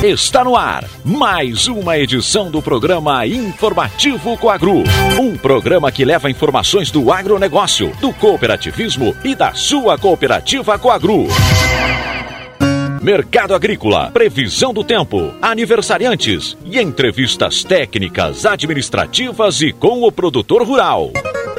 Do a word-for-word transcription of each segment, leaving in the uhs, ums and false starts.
Está no ar mais uma edição do programa Informativo Coagru. Um programa que leva informações do agronegócio, do cooperativismo e da sua cooperativa Coagru. Mercado agrícola, previsão do tempo, aniversariantes e entrevistas técnicas, administrativas e com o produtor rural.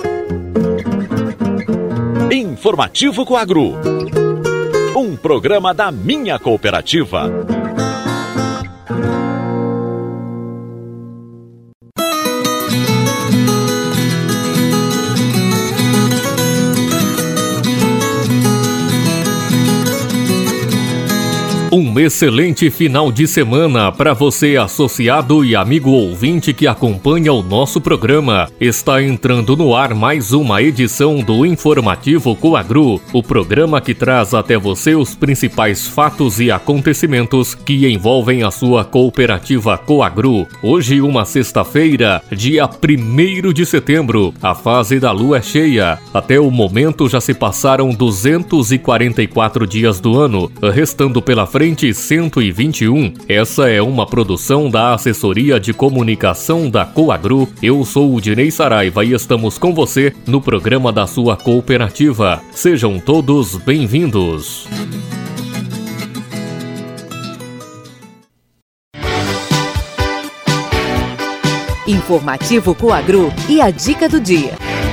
Informativo Coagru. Um programa da minha cooperativa. Um excelente final de semana para você, associado e amigo ouvinte que acompanha o nosso programa. Está entrando no ar mais uma edição do Informativo Coagru, o programa que traz até você os principais fatos e acontecimentos que envolvem a sua cooperativa Coagru. Hoje, uma sexta-feira, dia primeiro de setembro, a fase da lua é cheia. Até o momento já se passaram duzentos e quarenta e quatro dias do ano, restando pela frente cento e vinte e um. Essa é uma produção da Assessoria de Comunicação da Coagru. Eu sou o Dinei Saraiva e estamos com você no programa da sua cooperativa. Sejam todos bem-vindos. Informativo Coagru e a dica do dia.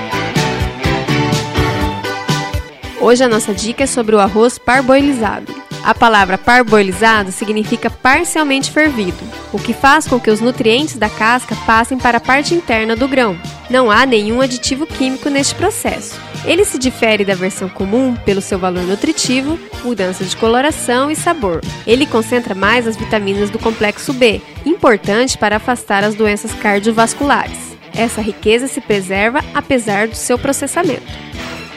Hoje a nossa dica é sobre o arroz parboilizado. A palavra parboilizado significa parcialmente fervido, o que faz com que os nutrientes da casca passem para a parte interna do grão. Não há nenhum aditivo químico neste processo. Ele se difere da versão comum pelo seu valor nutritivo, mudança de coloração e sabor. Ele concentra mais as vitaminas do complexo B, importante para afastar as doenças cardiovasculares. Essa riqueza se preserva apesar do seu processamento.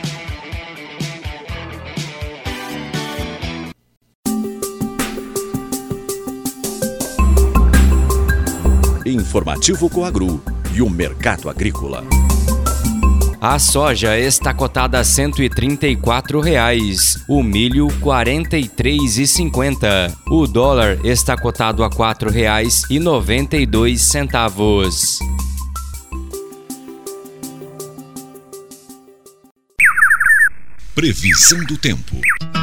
Informativo Coagru e o mercado agrícola. A soja está cotada a cento e trinta e quatro reais, o milho quarenta e três reais e cinquenta centavos. O dólar está cotado a quatro reais e noventa e dois centavos. Previsão do tempo.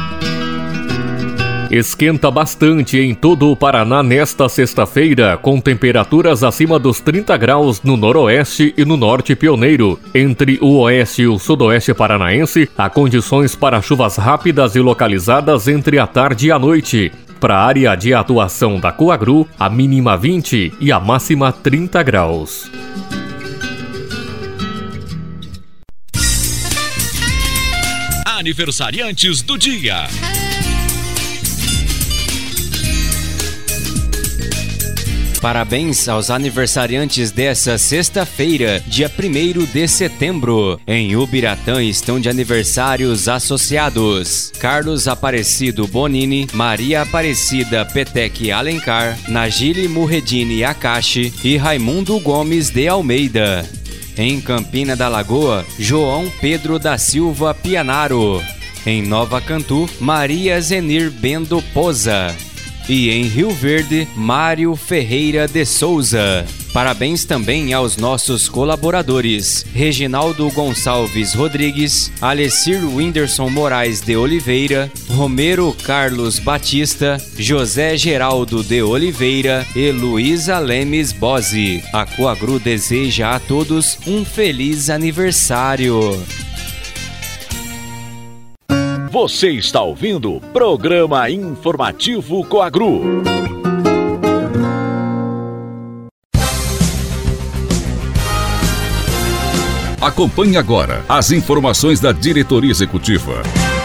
Esquenta bastante em todo o Paraná nesta sexta-feira, com temperaturas acima dos trinta graus no noroeste e no norte pioneiro. Entre o oeste e o sudoeste paranaense, há condições para chuvas rápidas e localizadas entre a tarde e a noite. Para a área de atuação da Coagru, a mínima vinte e a máxima trinta graus. Aniversariantes do dia. Parabéns aos aniversariantes dessa sexta-feira, dia primeiro de setembro. Em Ubiratã estão de aniversários associados: Carlos Aparecido Bonini, Maria Aparecida Petec Alencar, Nagile Murredini Akashi e Raimundo Gomes de Almeida. Em Campina da Lagoa, João Pedro da Silva Pianaro. Em Nova Cantu, Maria Zenir Bendo Poza. E em Rio Verde, Mário Ferreira de Souza. Parabéns também aos nossos colaboradores: Reginaldo Gonçalves Rodrigues, Alessir Whindersson Moraes de Oliveira, Romero Carlos Batista, José Geraldo de Oliveira e Luísa Lemes Bose. A Coagru deseja a todos um feliz aniversário. Você está ouvindo o programa Informativo Coagru. Acompanhe agora as informações da diretoria executiva.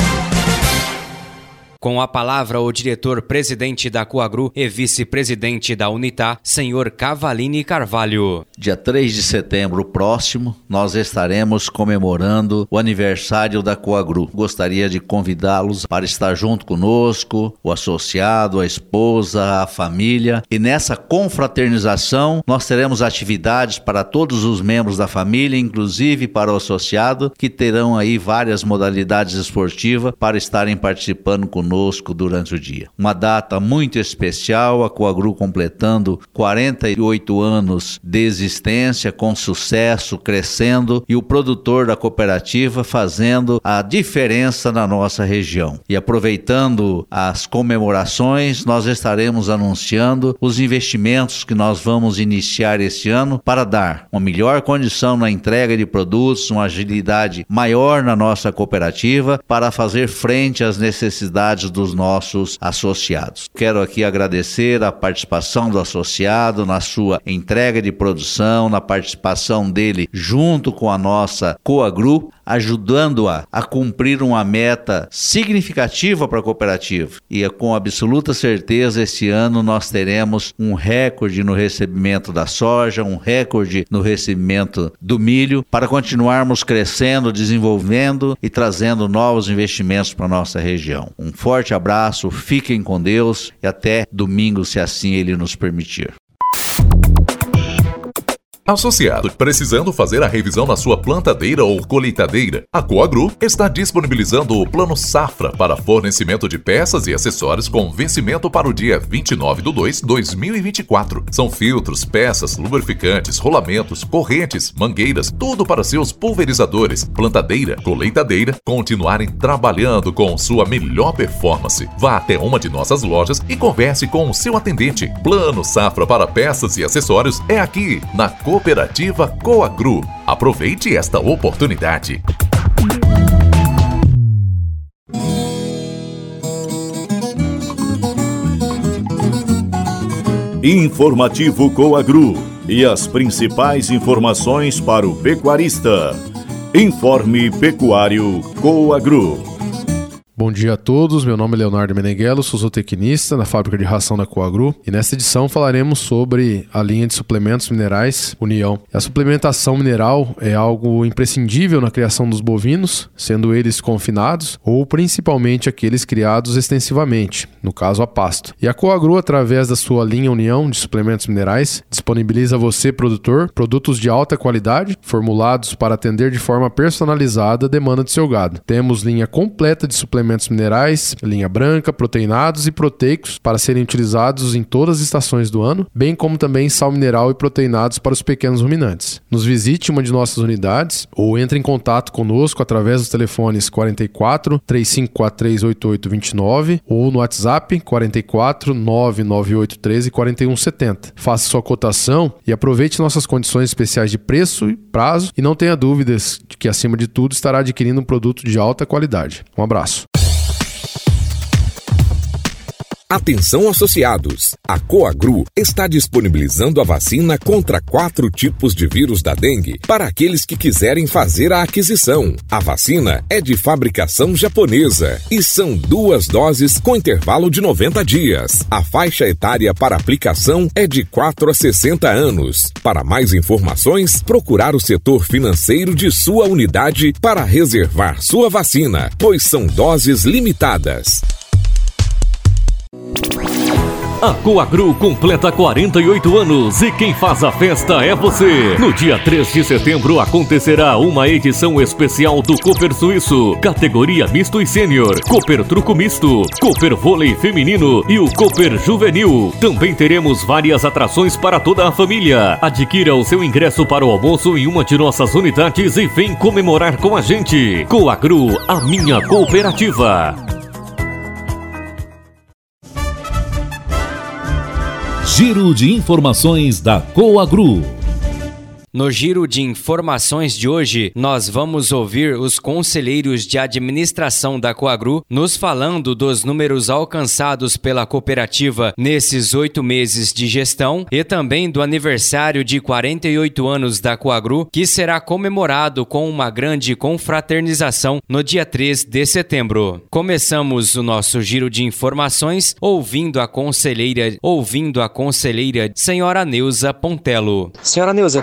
Com a palavra, o diretor-presidente da Coagru e vice-presidente da Unitá, senhor Cavalini Carvalho. Dia três de setembro próximo, nós estaremos comemorando o aniversário da Coagru. Gostaria de convidá-los para estar junto conosco, o associado, a esposa, a família. E nessa confraternização, nós teremos atividades para todos os membros da família, inclusive para o associado, que terão aí várias modalidades esportivas para estarem participando conosco conosco durante o dia. Uma data muito especial, a Coagru completando quarenta e oito anos de existência, com sucesso, crescendo, e o produtor da cooperativa fazendo a diferença na nossa região. E aproveitando as comemorações, nós estaremos anunciando os investimentos que nós vamos iniciar este ano para dar uma melhor condição na entrega de produtos, uma agilidade maior na nossa cooperativa para fazer frente às necessidades dos nossos associados. Quero aqui agradecer a participação do associado na sua entrega de produção, na participação dele junto com a nossa Coagru, ajudando-a a cumprir uma meta significativa para a cooperativa. E com absoluta certeza, este ano nós teremos um recorde no recebimento da soja, um recorde no recebimento do milho, para continuarmos crescendo, desenvolvendo e trazendo novos investimentos para a nossa região. Um forte abraço, fiquem com Deus e até domingo, se assim Ele nos permitir. Associado, precisando fazer a revisão na sua plantadeira ou colheitadeira? A Coagru está disponibilizando o Plano Safra para fornecimento de peças e acessórios com vencimento para o dia vinte e nove de dois de dois mil e vinte e quatro. São filtros, peças, lubrificantes, rolamentos, correntes, mangueiras, tudo para seus pulverizadores, plantadeira, colheitadeira, continuarem trabalhando com sua melhor performance. Vá até uma de nossas lojas e converse com o seu atendente. Plano Safra para peças e acessórios é aqui, na Cooperativa Cooperativa Coagru. Aproveite esta oportunidade. Informativo Coagru e as principais informações para o pecuarista. Informe Pecuário Coagru. Bom dia a todos, meu nome é Leonardo Meneghello, sou zootecnista na fábrica de ração da Coagru e nesta edição falaremos sobre a linha de suplementos minerais União. A suplementação mineral é algo imprescindível na criação dos bovinos, sendo eles confinados ou principalmente aqueles criados extensivamente, no caso a pasto. E a Coagru, através da sua linha União de suplementos minerais, disponibiliza a você, produtor, produtos de alta qualidade, formulados para atender de forma personalizada a demanda de seu gado. Temos linha completa de suplementos minerais, linha branca, proteinados e proteicos para serem utilizados em todas as estações do ano, bem como também sal mineral e proteinados para os pequenos ruminantes. Nos visite uma de nossas unidades ou entre em contato conosco através dos telefones quarenta e quatro, três cinco quatro três, oito oito dois nove ou no WhatsApp quarenta e quatro, nove nove oito um três, quatro um sete zero. Faça sua cotação e aproveite nossas condições especiais de preço e prazo e não tenha dúvidas de que, acima de tudo, estará adquirindo um produto de alta qualidade. Um abraço. Atenção associados, a Coagru está disponibilizando a vacina contra quatro tipos de vírus da dengue para aqueles que quiserem fazer a aquisição. A vacina é de fabricação japonesa e são duas doses com intervalo de noventa dias. A faixa etária para aplicação é de quatro a sessenta anos. Para mais informações, procurar o setor financeiro de sua unidade para reservar sua vacina, pois são doses limitadas. A Coagru completa quarenta e oito anos e quem faz a festa é você. No dia três de setembro acontecerá uma edição especial do Cooper Suíço, categoria misto e sênior, Cooper Truco Misto, Cooper Vôlei Feminino e o Cooper Juvenil. Também teremos várias atrações para toda a família. Adquira o seu ingresso para o almoço em uma de nossas unidades e vem comemorar com a gente. Coagru, a minha cooperativa. Giro de informações da Coagru. No giro de informações de hoje, nós vamos ouvir os conselheiros de administração da Coagru nos falando dos números alcançados pela cooperativa nesses oito meses de gestão e também do aniversário de quarenta e oito anos da Coagru, que será comemorado com uma grande confraternização no dia três de setembro. Começamos o nosso giro de informações ouvindo a conselheira, ouvindo a conselheira senhora Neuza Pontello. Senhora Neuza, como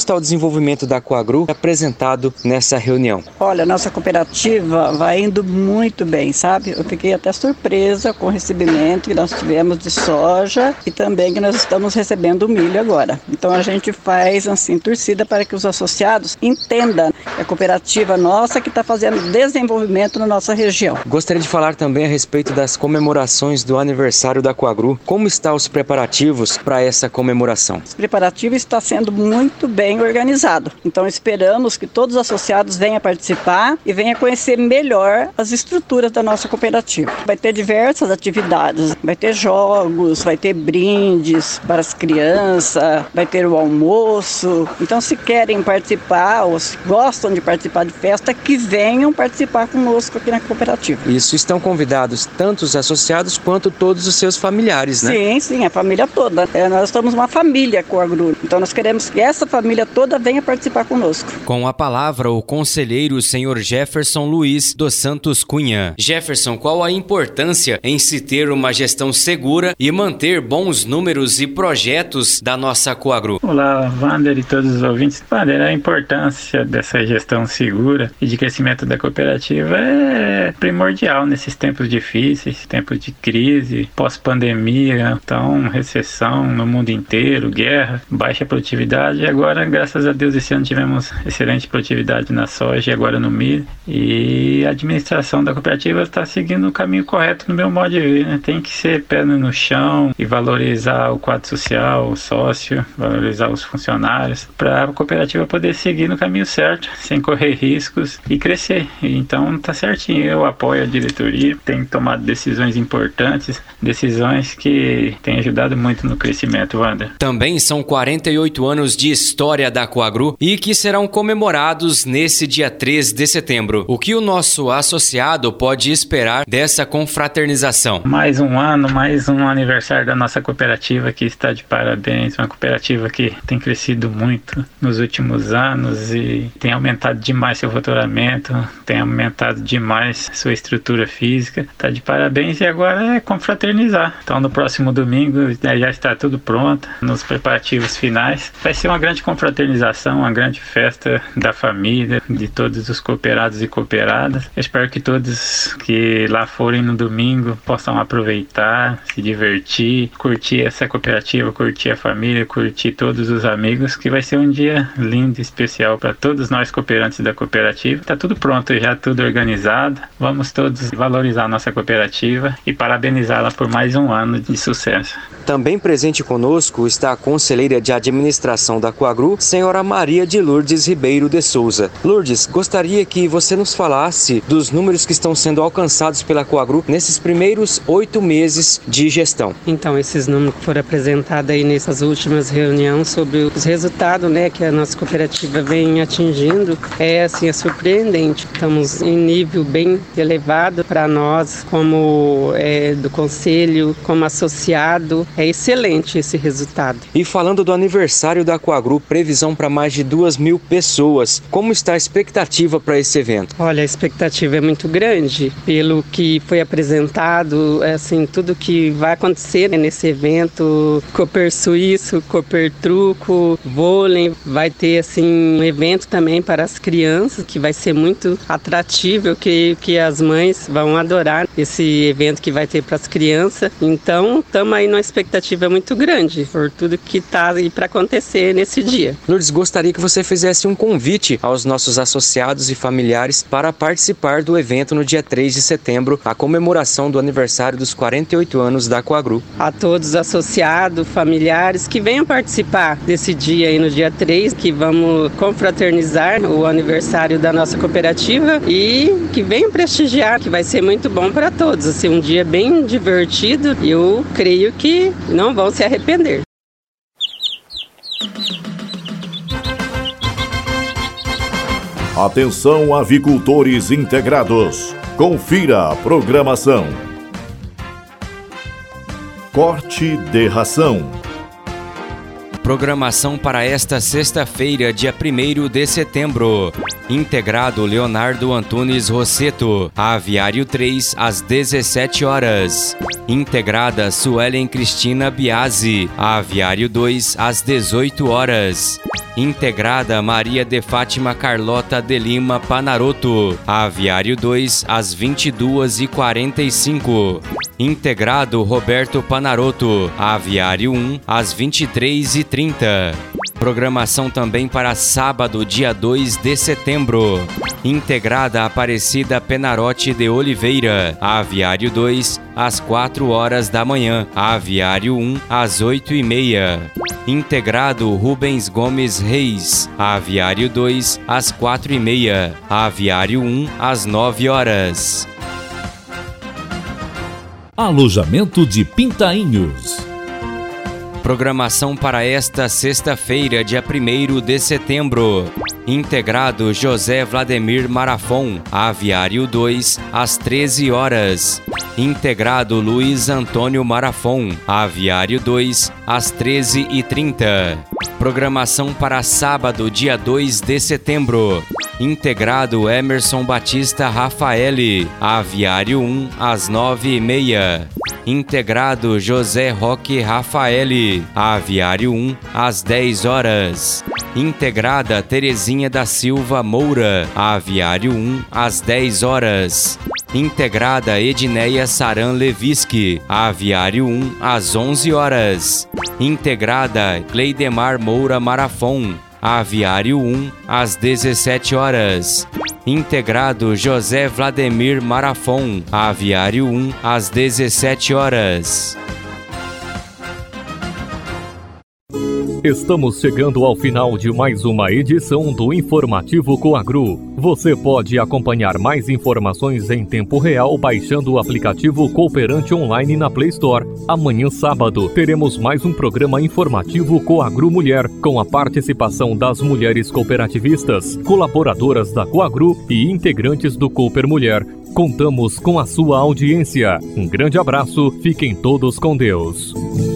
está o desenvolvimento da Coagru apresentado nessa reunião? Olha, a nossa cooperativa vai indo muito bem, sabe? Eu fiquei até surpresa com o recebimento que nós tivemos de soja e também que nós estamos recebendo milho agora. Então a gente faz assim torcida para que os associados entendam a cooperativa nossa que está fazendo desenvolvimento na nossa região. Gostaria de falar também a respeito das comemorações do aniversário da Coagru. Como estão os preparativos para essa comemoração? Os preparativos estão sendo muito bem organizados. Então esperamos que todos os associados venham participar e venham conhecer melhor as estruturas da nossa cooperativa. Vai ter diversas atividades, vai ter jogos, vai ter brindes para as crianças, vai ter o almoço. Então se querem participar ou se gostam de participar de festa, que venham participar conosco aqui na cooperativa. Isso, estão convidados tanto os associados quanto todos os seus familiares, né? Sim, sim, a família toda. É, nós somos uma família Coagru, então nós queremos que essa família toda venha participar conosco. Com a palavra, o conselheiro senhor Jefferson Luiz dos Santos Cunha. Jefferson, qual a importância em se ter uma gestão segura e manter bons números e projetos da nossa Coagru? Olá, Wander e todos os ouvintes. Wander, a importância dessa gestão segura e de crescimento da cooperativa é primordial nesses tempos difíceis, tempos de crise, pós-pandemia, então recessão no mundo inteiro, guerra, baixa produtividade. E agora, graças a Deus, esse ano tivemos excelente produtividade na soja e agora no milho. E a administração da cooperativa está seguindo o caminho correto no meu modo de ver, né? Tem que ser pé no chão e valorizar o quadro social, o sócio, valorizar os funcionários, para a cooperativa poder seguir no caminho certo, sem correr riscos e crescer. Então tá certinho, eu apoio a diretoria, tenho tomado decisões importantes, decisões que têm ajudado muito no crescimento, Wander. Também são quarenta e oito anos de história da Coagru e que serão comemorados nesse dia três de setembro. O que o nosso associado pode esperar dessa confraternização? Mais um ano, mais um aniversário da nossa cooperativa que está de parabéns, uma cooperativa que tem crescido muito nos últimos anos e tem aumentado demais seu faturamento, tem aumentado demais sua estrutura física, está de parabéns e agora é confraternizar. Então no próximo domingo já está tudo pronto, nos preparativos finais, vai ser uma grande confraternização, uma grande festa da família, de todos os cooperados e cooperadas. Eu espero que todos que lá forem no domingo possam aproveitar, se divertir, curtir essa cooperativa, curtir a família, curtir todos os amigos, que vai ser um dia lindo e especial para todos nós cooperantes da cooperativa. Está tudo pronto, já tudo organizado. Vamos todos valorizar a nossa cooperativa e parabenizá-la por mais um ano de sucesso. Também presente conosco está a conselheira de administração da Coagru, senhora Maria de Lourdes Ribeiro de Souza. Lourdes, gostaria que você nos falasse dos números que estão sendo alcançados pela Coagru nesses primeiros oito meses de gestão. Então, esses números que foram apresentados aí nessas últimas reuniões sobre os resultados, né, que a nossa cooperativa vem atingindo, é assim, é surpreendente. Estamos em nível bem elevado para nós, como é, do conselho, como associado. É excelente esse resultado. E falando do aniversário da Coagru, previsão para mais de duas mil pessoas. Como está a expectativa para esse evento? Olha, a expectativa é muito grande. Pelo que foi apresentado, assim, tudo que vai acontecer nesse evento, Cooper Suíço, Cooper Truco, vôlei, vai ter assim um evento também para as crianças, que vai ser muito atrativo, que, que as mães vão adorar esse evento que vai ter para as crianças. Então, estamos aí numa expectativa muito grande por tudo que está aí para acontecer nesse dia. Lourdes, gostaria que você fizesse um convite aos nossos associados e familiares para participar do evento no dia três de setembro, a comemoração do aniversário dos quarenta e oito anos da Coagru. A todos os associados, familiares, que venham participar desse dia aí no dia três, que vamos confraternizar o aniversário da nossa cooperativa e que venham prestigiar, que vai ser muito bom para todos. Assim, um dia bem divertido e eu creio que não vão se arrepender. Atenção, avicultores integrados. Confira a programação. Corte de ração. Programação para esta sexta-feira, dia primeiro de setembro. Integrado Leonardo Antunes Rosseto, Aviário três, às dezessete horas. Integrada Suelen Cristina Biasi, Aviário dois, às dezoito horas. Integrada Maria de Fátima Carlota de Lima Panaroto, Aviário dois, às vinte e duas e quarenta e cinco. Integrado Roberto Panaroto, Aviário um, às vinte e três e trinta. Programação também para sábado, dia dois de setembro. Integrada Aparecida Penarote de Oliveira, Aviário dois, às quatro horas da manhã. Aviário um, às oito e meia. Integrado Rubens Gomes Reis, Aviário dois, às quatro e meia. Aviário um, às nove horas. Alojamento de Pintainhos. Programação para esta sexta-feira, dia primeiro de setembro. Integrado José Vladimir Marafon, Aviário dois, às treze horas. Integrado Luiz Antônio Marafon, Aviário dois, às treze e trinta. Programação para sábado, dia dois de setembro. Integrado Emerson Batista Rafaeli, Aviário um, às nove e meia. Integrado José Roque Rafaeli, Aviário um, às dez horas. Integrada Terezinha da Silva Moura, Aviário um, às dez horas. Integrada Edneia Saran Leviski, Aviário um, às onze horas. Integrada Cleidemar Moura Marafon, Aviário um, às dezessete horas. Integrado José Vladimir Marafon, Aviário um, às dezessete horas. Estamos chegando ao final de mais uma edição do Informativo Coagru. Você pode acompanhar mais informações em tempo real baixando o aplicativo Cooperante Online na Play Store. Amanhã, sábado, teremos mais um programa informativo Coagru Mulher, com a participação das mulheres cooperativistas, colaboradoras da Coagru e integrantes do Cooper Mulher. Contamos com a sua audiência. Um grande abraço, fiquem todos com Deus.